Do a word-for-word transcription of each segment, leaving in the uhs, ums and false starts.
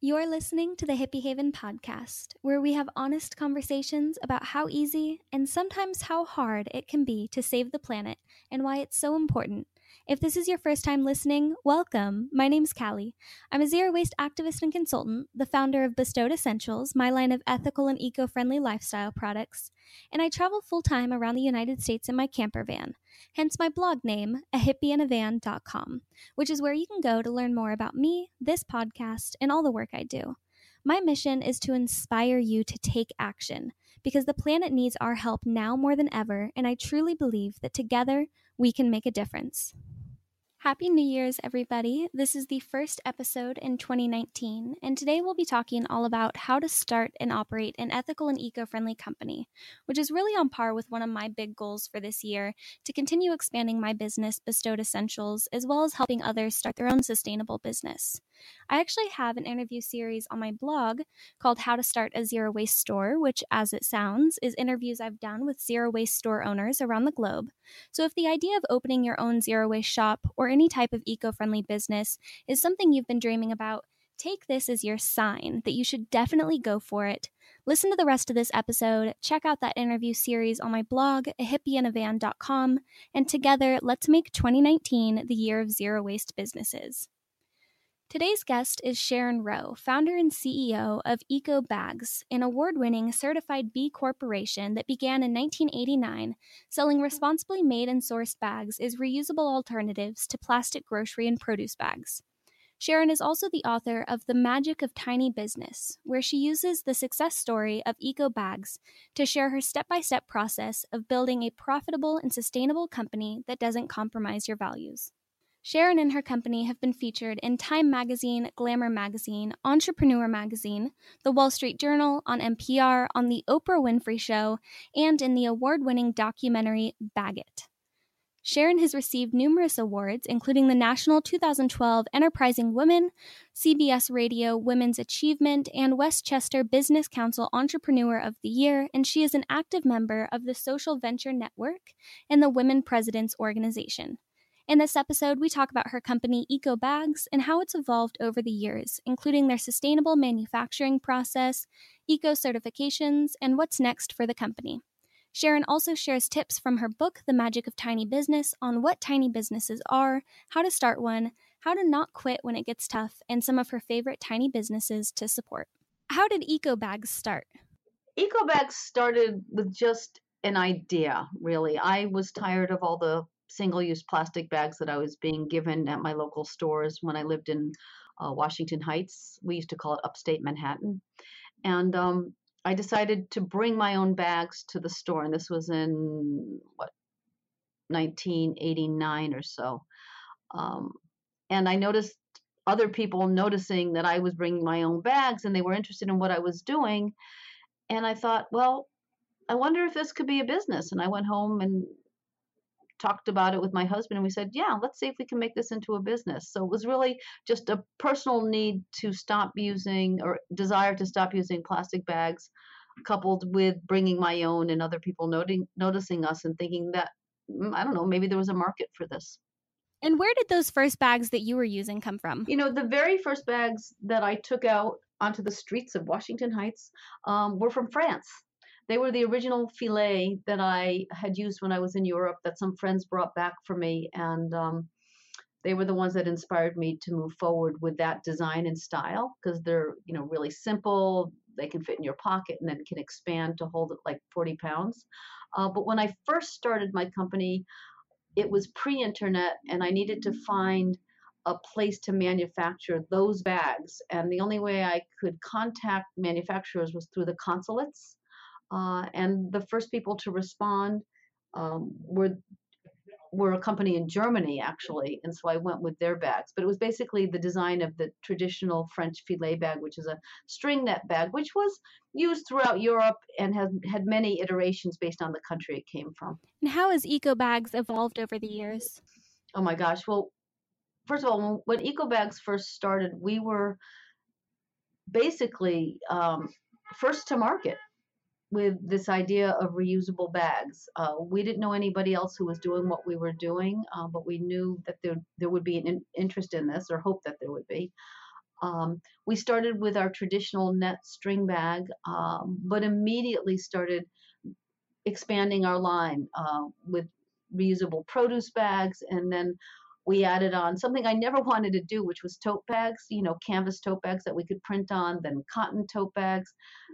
You're listening to the Hippie Haven podcast, where we have honest conversations about how easy and sometimes how hard it can be to save the planet and why it's so important. If this is your first time listening, welcome. My name's Callie. I'm a zero waste activist and consultant, the founder of Bestowed Essentials, my line of ethical and eco-friendly lifestyle products, and I travel full-time around the United States in my camper van, hence my blog name, a hippie in a van dot com, which is where you can go to learn more about me, this podcast, and all the work I do. My mission is to inspire you to take action because the planet needs our help now more than ever, and I truly believe that together we can make a difference. Happy New Year's, everybody. This is the first episode in twenty nineteen, and today we'll be talking all about how to start and operate an ethical and eco-friendly company, which is really on par with one of my big goals for this year, to continue expanding my business, Bestowed Essentials, as well as helping others start their own sustainable business. I actually have an interview series on my blog called How to Start a Zero Waste Store, which, as it sounds, is interviews I've done with zero waste store owners around the globe. So if the idea of opening your own zero waste shop or any type of eco-friendly business is something you've been dreaming about, take this as your sign that you should definitely go for it. Listen to the rest of this episode, check out that interview series on my blog, a hippie in a van dot com, and together, let's make twenty nineteen the year of zero waste businesses. Today's guest is Sharon Rowe, founder and C E O of Eco Bags, an award-winning certified B Corporation that began in nineteen eighty-nine, selling responsibly made and sourced bags as reusable alternatives to plastic grocery and produce bags. Sharon is also the author of The Magic of Tiny Business, where she uses the success story of Eco Bags to share her step-by-step process of building a profitable and sustainable company that doesn't compromise your values. Sharon and her company have been featured in Time Magazine, Glamour Magazine, Entrepreneur Magazine, The Wall Street Journal, on N P R, on The Oprah Winfrey Show, and in the award-winning documentary Bag It. Sharon has received numerous awards, including the National two thousand twelve Enterprising Women, C B S Radio Women's Achievement, and Westchester Business Council Entrepreneur of the Year, and she is an active member of the Social Venture Network and the Women Presidents Organization. In this episode, we talk about her company, Eco Bags, and how it's evolved over the years, including their sustainable manufacturing process, eco certifications, and what's next for the company. Sharon also shares tips from her book, The Magic of Tiny Business, on what tiny businesses are, how to start one, how to not quit when it gets tough, and some of her favorite tiny businesses to support. How did Eco Bags start? Eco Bags started with just an idea, really. I was tired of all the single-use plastic bags that I was being given at my local stores when I lived in uh, Washington Heights. We used to call it upstate Manhattan. And um, I decided to bring my own bags to the store. And this was in, what, nineteen eighty-nine or so. Um, and I noticed other people noticing that I was bringing my own bags and they were interested in what I was doing. And I thought, well, I wonder if this could be a business. And I went home and talked about it with my husband, and we said, yeah, let's see if we can make this into a business. So it was really just a personal need to stop using, or desire to stop using, plastic bags, coupled with bringing my own and other people noting, noticing us and thinking that, I don't know, maybe there was a market for this. And where did those first bags that you were using come from? You know, the very first bags that I took out onto the streets of Washington Heights um, were from France. They were the original filet that I had used when I was in Europe that some friends brought back for me. And um, they were the ones that inspired me to move forward with that design and style, because they're, you know, really simple. They can fit in your pocket and then can expand to hold it like forty pounds. Uh, but when I first started my company, it was pre-internet and I needed to find a place to manufacture those bags. And the only way I could contact manufacturers was through the consulates. Uh, and the first people to respond um, were were a company in Germany, actually, and so I went with their bags. But it was basically the design of the traditional French filet bag, which is a string net bag, which was used throughout Europe and has had many iterations based on the country it came from. And how has Eco Bags evolved over the years? Oh my gosh! Well, first of all, when Eco Bags first started, we were basically um, first to market with this idea of reusable bags. Uh, we didn't know anybody else who was doing what we were doing, uh, but we knew that there there would be an in- interest in this, or hope that there would be. Um, we started with our traditional net string bag, um, but immediately started expanding our line uh, with reusable produce bags. And then we added on something I never wanted to do, which was tote bags, you know, canvas tote bags that we could print on, then cotton tote bags.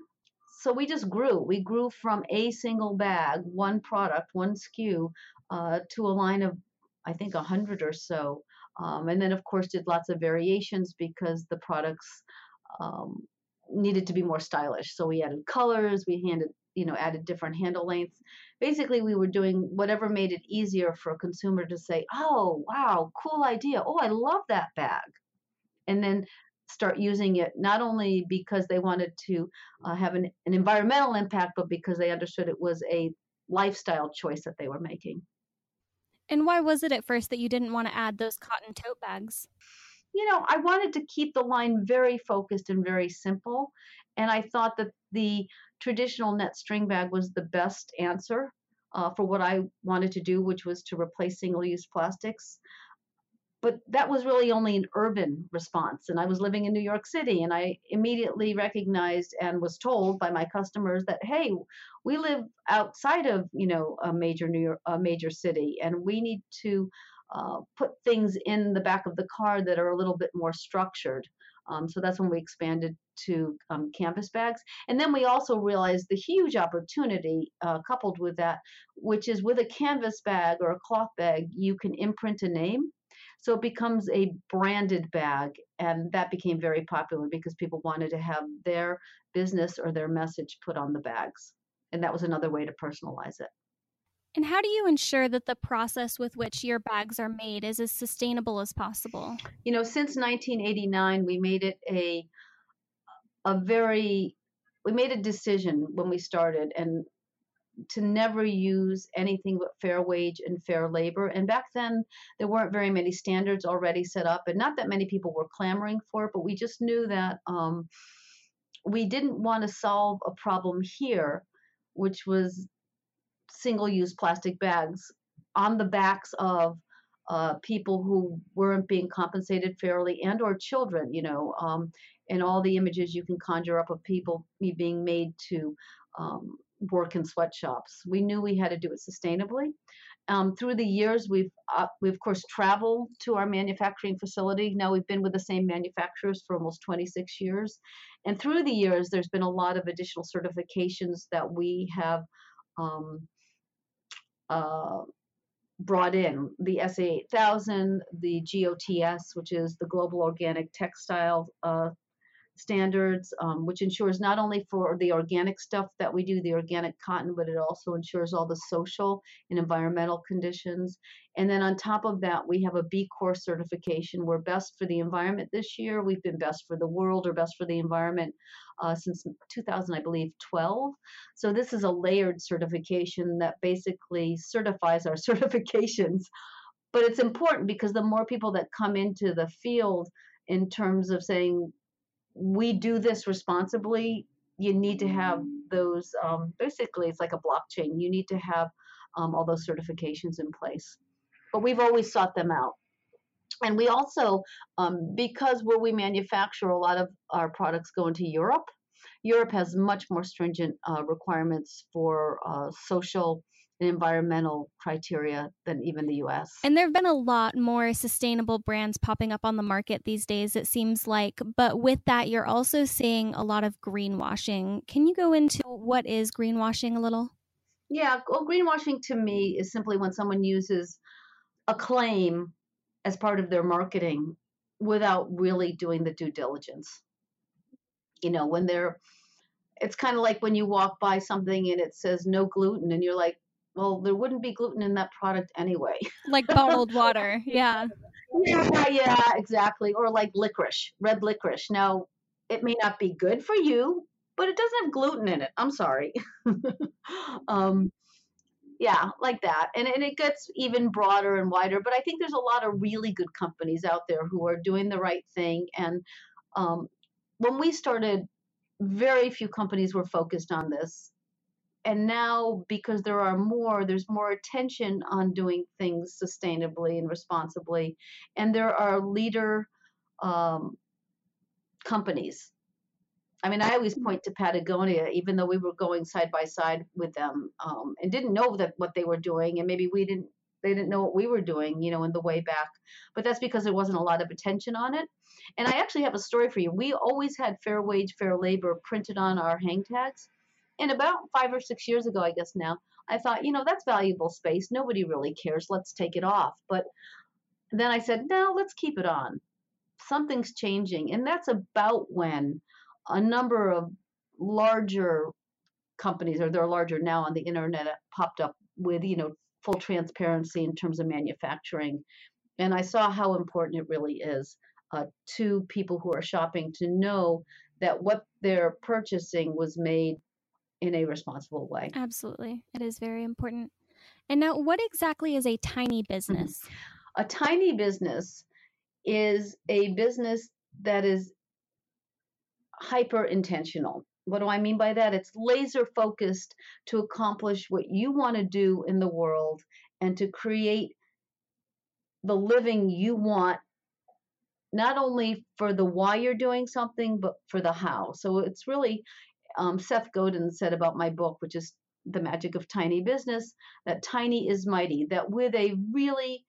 So we just grew. We grew from a single bag, one product, one S K U, uh, to a line of, I think, a hundred or so. Um, and then, of course, did lots of variations because the products um, needed to be more stylish. So we added colors, we handed, you know, added different handle lengths. Basically, we were doing whatever made it easier for a consumer to say, "Oh, wow, cool idea. Oh, I love that bag." And then start using it not only because they wanted to uh, have an, an environmental impact, but because they understood it was a lifestyle choice that they were making. And why was it at first that you didn't want to add those cotton tote bags? You know, I wanted to keep the line very focused and very simple. And I thought that the traditional net string bag was the best answer uh, for what I wanted to do, which was to replace single use plastics. But that was really only an urban response. And I was living in New York City, and I immediately recognized and was told by my customers that, hey, we live outside of, you know, a major New York, a major city, and we need to uh, put things in the back of the car that are a little bit more structured. Um, so that's when we expanded to um, canvas bags. And then we also realized the huge opportunity uh, coupled with that, which is with a canvas bag or a cloth bag, you can imprint a name. So it becomes a branded bag, and that became very popular because people wanted to have their business or their message put on the bags. And that was another way to personalize it. And how do you ensure that the process with which your bags are made is as sustainable as possible? You know, since nineteen eighty-nine, we made it a a very we made a decision when we started and to never use anything but fair wage and fair labor. And back then, there weren't very many standards already set up, and not that many people were clamoring for it, but we just knew that um, we didn't want to solve a problem here, which was single use plastic bags on the backs of uh, people who weren't being compensated fairly and or children, you know, um, and all the images you can conjure up of people being made to um, work in sweatshops. We knew we had to do it sustainably. Um, through the years, we've uh, we of course traveled to our manufacturing facility. Now we've been with the same manufacturers for almost twenty-six years, and through the years, there's been a lot of additional certifications that we have um, uh, brought in: the S A eight thousand, the G O T S, which is the Global Organic Textile uh, Standards, um, which ensures not only for the organic stuff that we do, the organic cotton, but it also ensures all the social and environmental conditions. And then on top of that, we have a B Corp certification. We're best for the environment this year. We've been best for the world or best for the environment uh, since two thousand, I believe, twelve. So this is a layered certification that basically certifies our certifications. But it's important because the more people that come into the field in terms of saying, we do this responsibly, you need to have those, um, basically, it's like a blockchain. You need to have um, all those certifications in place. But we've always sought them out. And we also, um, because where we manufacture, a lot of our products go into Europe. Europe has much more stringent uh, requirements for uh, social and environmental criteria than even the U S. And there have been a lot more sustainable brands popping up on the market these days, it seems like. But with that, you're also seeing a lot of greenwashing. Can you go into what is greenwashing a little? Yeah, well, greenwashing to me is simply when someone uses a claim as part of their marketing without really doing the due diligence. You know, when they're, it's kind of like when you walk by something and it says no gluten, and you're like, well, there wouldn't be gluten in that product anyway. Like bottled water. Yeah. Yeah, yeah, exactly. Or like licorice, red licorice. Now, it may not be good for you, but it doesn't have gluten in it. I'm sorry. um, yeah, like that. And, and it gets even broader and wider. But I think there's a lot of really good companies out there who are doing the right thing. And um, when we started, very few companies were focused on this. And now, because there are more, there's more attention on doing things sustainably and responsibly. And there are leader um, companies. I mean, I always point to Patagonia, even though we were going side by side with them, um, and didn't know that what they were doing, and maybe we didn't, they didn't know what we were doing, you know, in the way back. But that's because there wasn't a lot of attention on it. And I actually have a story for you. We always had fair wage, fair labor printed on our hang tags. And about five or six years ago, I guess now, I thought, you know, that's valuable space. Nobody really cares. Let's take it off. But then I said, no, let's keep it on. Something's changing. And that's about when a number of larger companies, or they're larger now on the internet, popped up with, you know, full transparency in terms of manufacturing. And I saw how important it really is uh, to people who are shopping to know that what they're purchasing was made in a responsible way. Absolutely. It is very important. And now, what exactly is a tiny business? A tiny business is a business that is hyper intentional. What do I mean by that? It's laser focused to accomplish what you want to do in the world and to create the living you want, not only for the why you're doing something, but for the how. So it's really, um, Seth Godin said about my book, which is The Magic of Tiny Business, that tiny is mighty, that with a really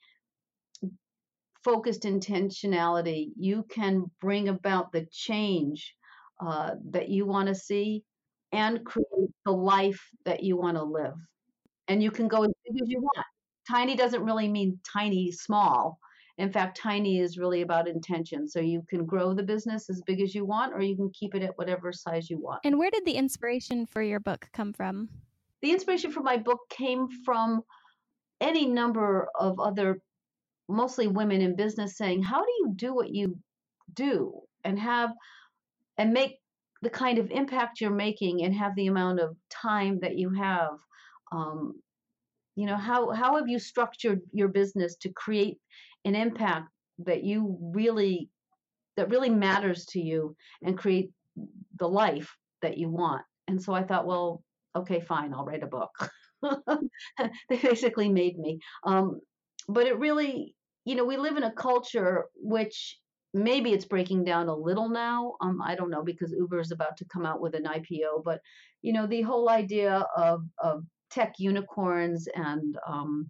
focused intentionality, you can bring about the change uh, that you want to see and create the life that you want to live. And you can go as big as you want. Tiny doesn't really mean tiny, small. In fact, tiny is really about intention. So you can grow the business as big as you want, or you can keep it at whatever size you want. And where did the inspiration for your book come from? The inspiration for my book came from any number of other, mostly women in business, saying, how do you do what you do and have and make the kind of impact you're making and have the amount of time that you have? Um, you know, how how have you structured your business to create an impact that you really that really matters to you and create the life that you want? And so I thought, well, okay, fine, I'll write a book. They basically made me. Um, but it really, you know, we live in a culture which maybe it's breaking down a little now. Um, I don't know, because Uber is about to come out with an I P O. But you know, the whole idea of of tech unicorns and um,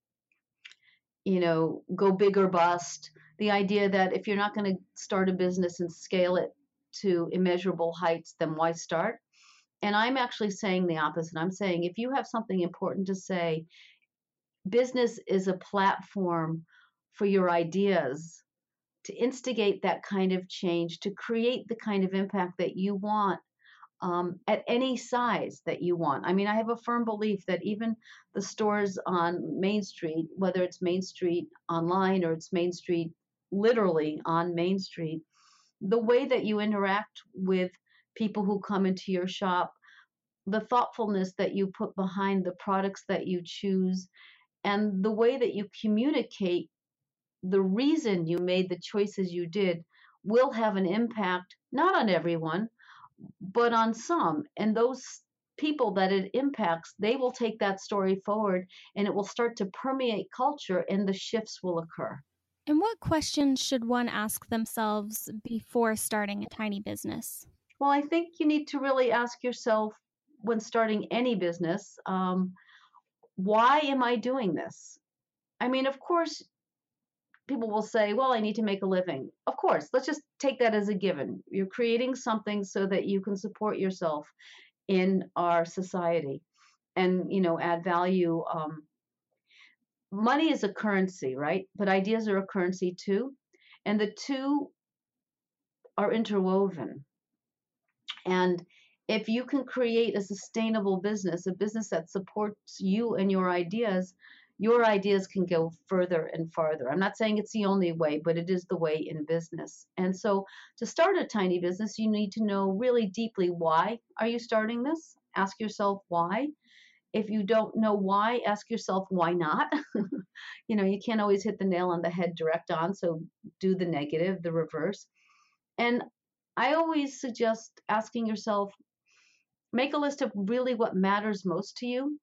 you know, go big or bust. The idea that if you're not going to start a business and scale it to immeasurable heights, then why start? And I'm actually saying the opposite. I'm saying if you have something important to say, business is a platform for your ideas to instigate that kind of change, to create the kind of impact that you want um, at any size that you want. I mean, I have a firm belief that even the stores on Main Street, whether it's Main Street online or it's Main Street literally on Main Street, the way that you interact with people who come into your shop, the thoughtfulness that you put behind the products that you choose, and the way that you communicate the reason you made the choices you did will have an impact, not on everyone, but on some. And those people that it impacts, they will take that story forward and it will start to permeate culture and the shifts will occur. And what questions should one ask themselves before starting a tiny business? Well, I think you need to really ask yourself when starting any business, um, why am I doing this? I mean, of course, people will say, well, I need to make a living. Of course, let's just take that as a given. You're creating something so that you can support yourself in our society and, you know, add value. Um, money is a currency, right? But ideas are a currency too. And the two are interwoven. And if you can create a sustainable business, a business that supports you and your ideas, your ideas can go further and farther. I'm not saying it's the only way, but it is the way in business. And so to start a tiny business, you need to know really deeply, why are you starting this? Ask yourself why. If you don't know why, ask yourself why not. You know, you can't always hit the nail on the head direct on, so do the negative, the reverse. And I always suggest asking yourself, make a list of really what matters most to you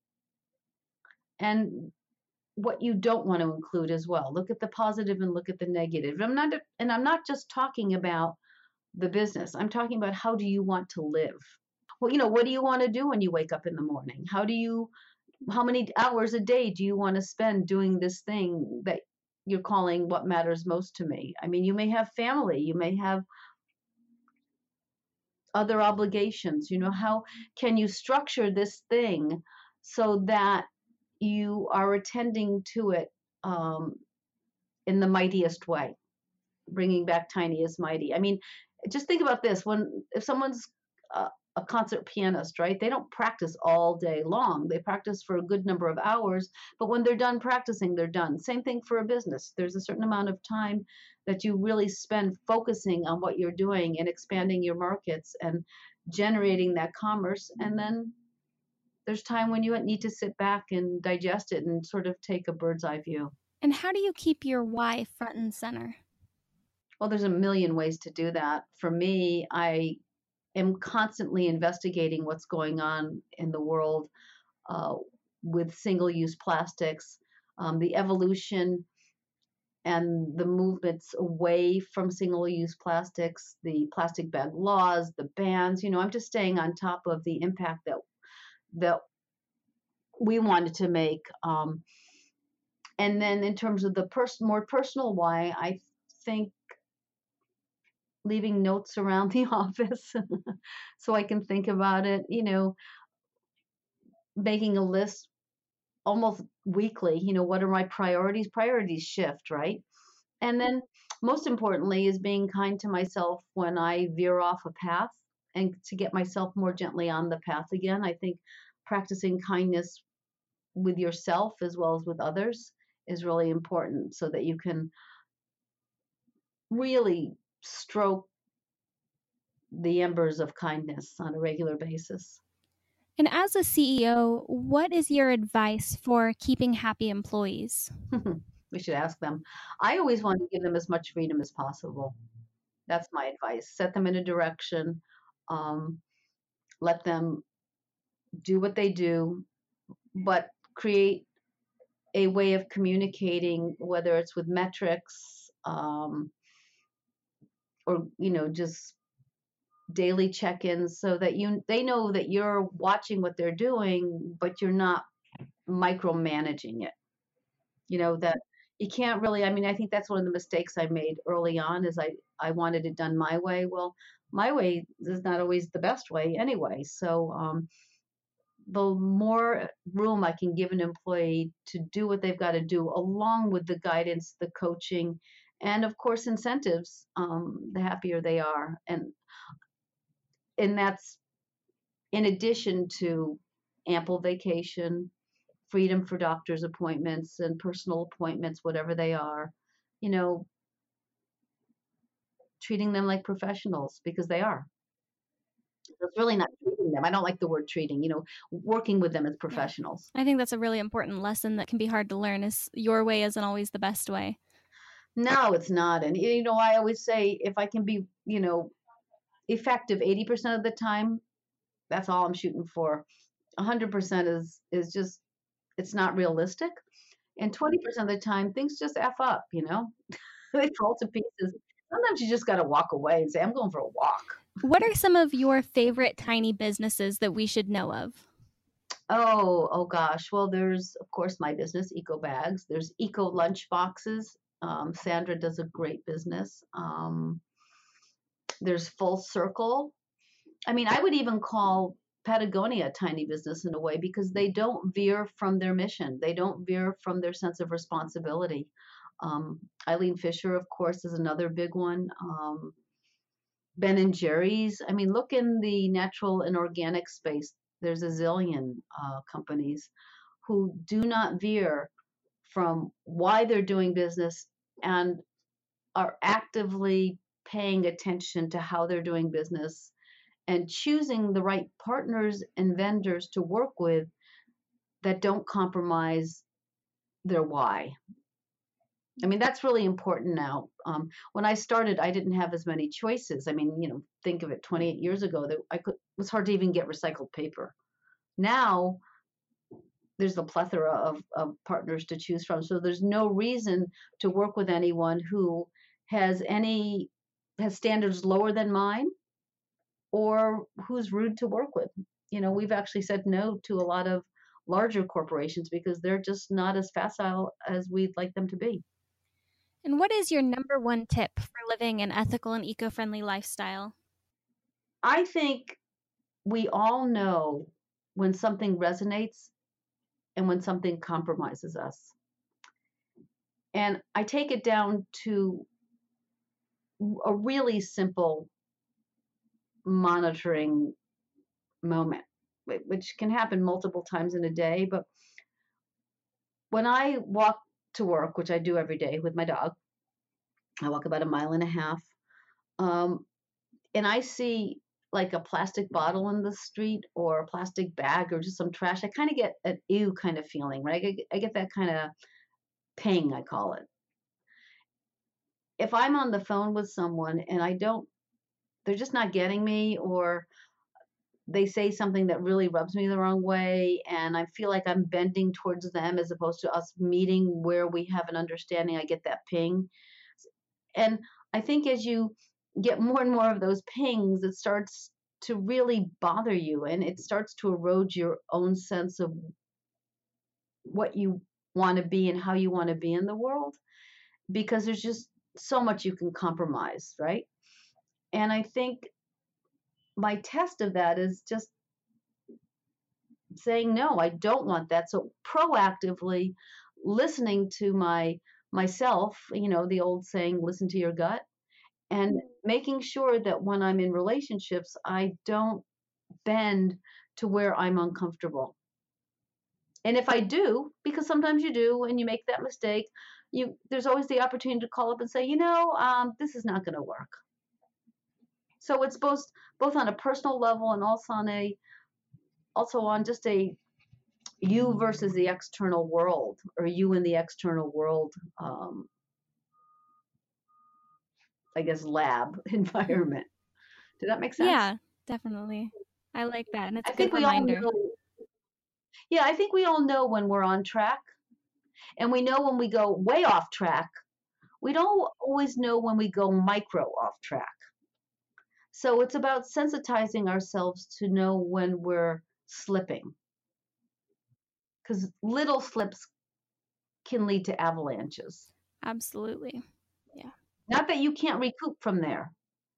and what you don't want to include as well. Look at the positive and look at the negative. I'm not, and I'm not just talking about the business. I'm talking about, how do you want to live? Well, you know, what do you want to do when you wake up in the morning? How do you, how many hours a day do you want to spend doing this thing that you're calling what matters most to me? I mean, you may have family, you may have other obligations. You know, how can you structure this thing so that you are attending to it um, in the mightiest way? Bringing back tiny is mighty. I mean, just think about this: when if someone's a, a concert pianist, right? They don't practice all day long. They practice for a good number of hours, but when they're done practicing, they're done. Same thing for a business. There's a certain amount of time that you really spend focusing on what you're doing and expanding your markets and generating that commerce, and then there's time when you need to sit back and digest it and sort of take a bird's eye view. And how do you keep your why front and center? Well, there's a million ways to do that. For me, I am constantly investigating what's going on in the world uh, with single-use plastics, um, the evolution and the movements away from single-use plastics, the plastic bag laws, the bans. You know, I'm just staying on top of the impact that that we wanted to make. Um, and then in terms of the pers- more personal why, I think leaving notes around the office so I can think about it, you know, making a list almost weekly, you know, what are my priorities? Priorities shift, right? And then most importantly is being kind to myself when I veer off a path, and to get myself more gently on the path again. I think practicing kindness with yourself as well as with others is really important, so that you can really stroke the embers of kindness on a regular basis. And as a C E O, what is your advice for keeping happy employees? We should ask them. I always want to give them as much freedom as possible. That's my advice. Set them in a direction. Um, let them do what they do, but create a way of communicating, whether it's with metrics um, or, you know, just daily check-ins, so that you they know that you're watching what they're doing, but you're not micromanaging it. You know, that you can't really, I mean, I think that's one of the mistakes I made early on, is I I wanted it done my way. Well, my way is not always the best way anyway. So um, the more room I can give an employee to do what they've got to do, along with the guidance, the coaching, and of course incentives, um, the happier they are. And and that's in addition to ample vacation, freedom for doctor's appointments and personal appointments, whatever they are, you know, treating them like professionals, because they are. It's really not treating them. I don't like the word treating, you know, working with them as professionals. I think that's a really important lesson that can be hard to learn, is your way isn't always the best way. No, it's not. And, you know, I always say, if I can be, you know, effective eighty percent of the time, that's all I'm shooting for. one hundred percent is is just, it's not realistic. And twenty percent of the time, things just F up, you know? They fall to pieces. Sometimes you just got to walk away and say, I'm going for a walk. What are some of your favorite tiny businesses that we should know of? Oh, oh gosh. Well, there's, of course, my business, Eco Bags. There's Eco Lunch Boxes. Um, Sandra does a great business. Um, there's Full Circle. I mean, I would even call Patagonia a tiny business in a way, because they don't veer from their mission. They don't veer from their sense of responsibility. Um, Eileen Fisher, of course, is another big one. Um, Ben and Jerry's. I mean, look in the natural and organic space. There's a zillion uh, companies who do not veer from why they're doing business, and are actively paying attention to how they're doing business, and choosing the right partners and vendors to work with that don't compromise their why. I mean, that's really important now. Um, when I started, I didn't have as many choices. I mean, you know, think of it, twenty-eight years ago, that I could, it was hard to even get recycled paper. Now, there's a plethora of, of partners to choose from. So there's no reason to work with anyone who has any has standards lower than mine or who's rude to work with. You know, we've actually said no to a lot of larger corporations because they're just not as facile as we'd like them to be. And what is your number one tip for living an ethical and eco-friendly lifestyle? I think we all know when something resonates and when something compromises us. And I take it down to a really simple monitoring moment, which can happen multiple times in a day. But when I walk to work, which I do every day with my dog, I walk about a mile and a half, um, and I see like a plastic bottle in the street or a plastic bag or just some trash, I kind of get an ew kind of feeling, right? I get, I get that kind of ping, I call it. If I'm on the phone with someone and I don't, they're just not getting me, or they say something that really rubs me the wrong way, and I feel like I'm bending towards them as opposed to us meeting where we have an understanding, I get that ping. And I think as you get more and more of those pings, it starts to really bother you and it starts to erode your own sense of what you want to be and how you want to be in the world, because there's just so much you can compromise, right? And I think my test of that is just saying no, I don't want that. So proactively listening to my myself, you know, the old saying, listen to your gut, and making sure that when I'm in relationships, I don't bend to where I'm uncomfortable. And if I do, because sometimes you do and you make that mistake, you there's always the opportunity to call up and say, you know, um, this is not going to work. So it's both both on a personal level and also on a also on just a you versus the external world, or you in the external world, um, I guess, lab environment. Did that make sense? Yeah, definitely. I like that. And it's I a good think we all reminder. know. Yeah, I think we all know when we're on track, and we know when we go way off track. We don't always know when we go micro off track. So it's about sensitizing ourselves to know when we're slipping, because little slips can lead to avalanches. Absolutely. Yeah. Not that you can't recoup from there,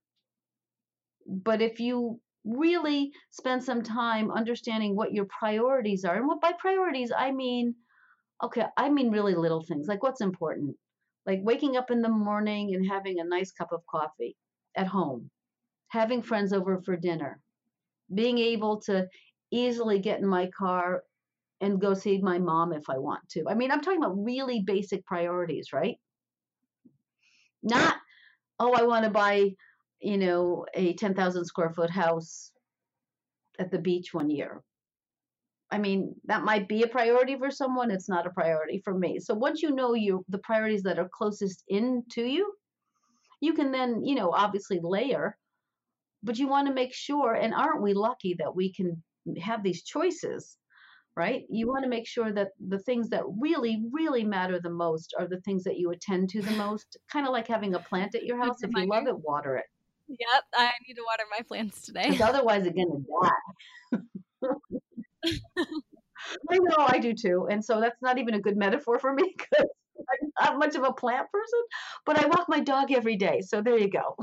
but if you really spend some time understanding what your priorities are, and what by priorities I mean, okay, I mean really little things, like what's important, like waking up in the morning and having a nice cup of coffee at home, having friends over for dinner, being able to easily get in my car and go see my mom if I want to. I mean, I'm talking about really basic priorities, right? Not, oh, I want to buy, you know, a ten thousand square foot house at the beach one year. I mean, that might be a priority for someone. It's not a priority for me. So once you know you the priorities that are closest in to you, you can then, you know, obviously layer, but you want to make sure, and aren't we lucky that we can have these choices, right? You want to make sure that the things that really, really matter the most are the things that you attend to the most, kind of like having a plant at your house. If you love it, water it. Yep, I need to water my plants today. Because otherwise it's going to die. I know, I do too. And so that's not even a good metaphor for me because I'm not much of a plant person, but I walk my dog every day. So there you go.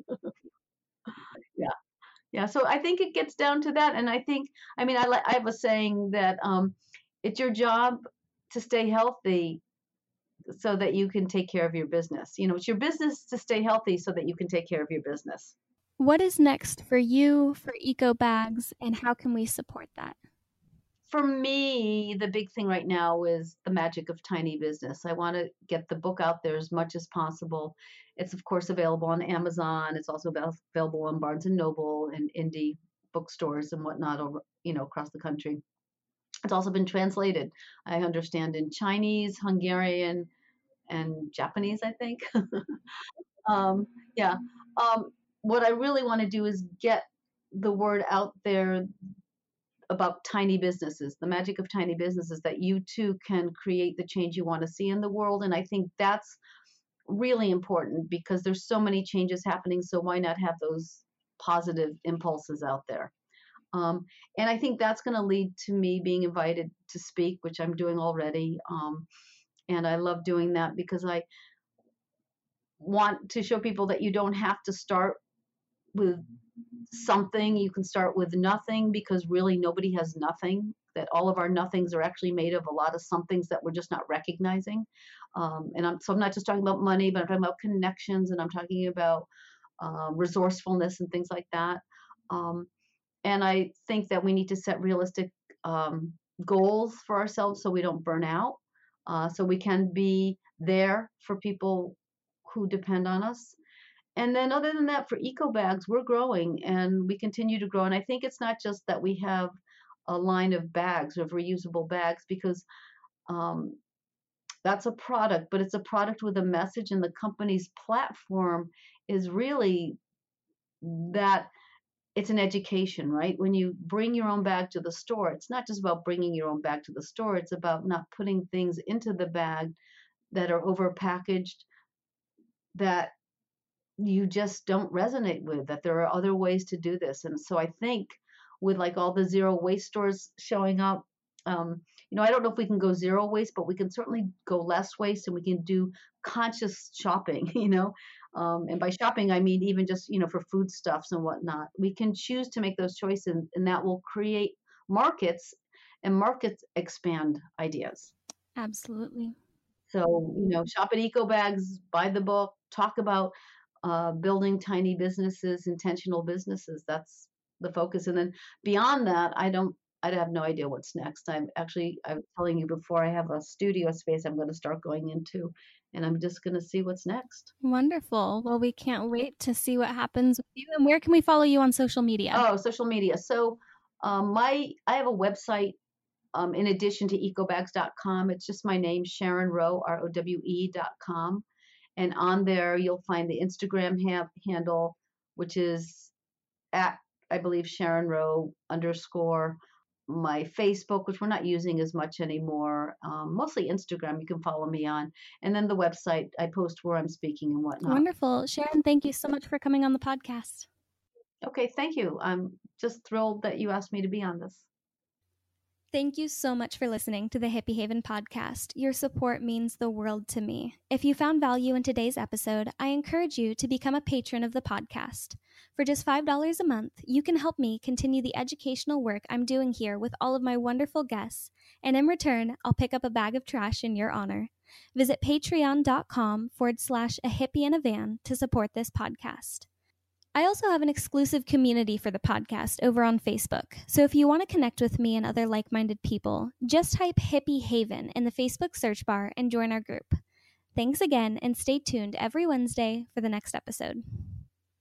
Yeah. Yeah. So I think it gets down to that. And I think, I mean, I, li- I have a saying that um, it's your job to stay healthy so that you can take care of your business. You know, it's your business to stay healthy so that you can take care of your business. What is next for you, for Eco Bags, and how can we support that? For me, the big thing right now is the magic of tiny business. I want to get the book out there as much as possible. It's of course available on Amazon. It's also available on Barnes and Noble and indie bookstores and whatnot over, you know, across the country. It's also been translated, I understand, in Chinese, Hungarian, and Japanese, I think. um, yeah. Um, what I really want to do is get the word out there about tiny businesses, the magic of tiny businesses, that you too can create the change you want to see in the world. And I think that's really important because there's so many changes happening. So why not have those positive impulses out there? Um, and I think that's going to lead to me being invited to speak, which I'm doing already. Um, and I love doing that because I want to show people that you don't have to start with something. You can start with nothing because really nobody has nothing, that all of our nothings are actually made of a lot of somethings that we're just not recognizing. Um, and I'm, so I'm not just talking about money, but I'm talking about connections, and I'm talking about uh, resourcefulness and things like that. Um, and I think that we need to set realistic um, goals for ourselves so we don't burn out, uh, so we can be there for people who depend on us. And then other than that, for eco bags, we're growing and we continue to grow. And I think it's not just that we have a line of bags, of reusable bags, because um, that's a product, but it's a product with a message, and the company's platform is really that it's an education, right? When you bring your own bag to the store, it's not just about bringing your own bag to the store, it's about not putting things into the bag that are over packaged, that you just don't resonate with, that there are other ways to do this. And so I think with like all the zero waste stores showing up, um, you know, I don't know if we can go zero waste, but we can certainly go less waste, and we can do conscious shopping, you know. Um, and by shopping, I mean even just, you know, for foodstuffs and whatnot. We can choose to make those choices, and, and that will create markets, and markets expand ideas. Absolutely. So, you know, shop at Eco Bags, buy the book, talk about uh, building tiny businesses, intentional businesses. That's the focus. And then beyond that, I don't, I have no idea what's next. I'm actually, I was telling you before, I have a studio space I'm going to start going into, and I'm just going to see what's next. Wonderful. Well, we can't wait to see what happens with you. And where can we follow you on social media? Oh, social media. So um, my, I have a website um, in addition to ecobags dot com. It's just my name, Sharon Rowe, R O W E dot com. And on there, you'll find the Instagram ha- handle, which is at, I believe, Sharon Rowe underscore. My Facebook, which we're not using as much anymore, um, mostly Instagram, you can follow me on. And then the website, I post where I'm speaking and whatnot. Wonderful. Sharon, thank you so much for coming on the podcast. Okay, thank you. I'm just thrilled that you asked me to be on this. Thank you so much for listening to the Hippie Haven podcast. Your support means the world to me. If you found value in today's episode, I encourage you to become a patron of the podcast. For just five dollars a month, you can help me continue the educational work I'm doing here with all of my wonderful guests, and in return, I'll pick up a bag of trash in your honor. Visit patreon.com forward slash a hippie in a van to support this podcast. I also have an exclusive community for the podcast over on Facebook, so if you want to connect with me and other like-minded people, just type Hippie Haven in the Facebook search bar and join our group. Thanks again, and stay tuned every Wednesday for the next episode.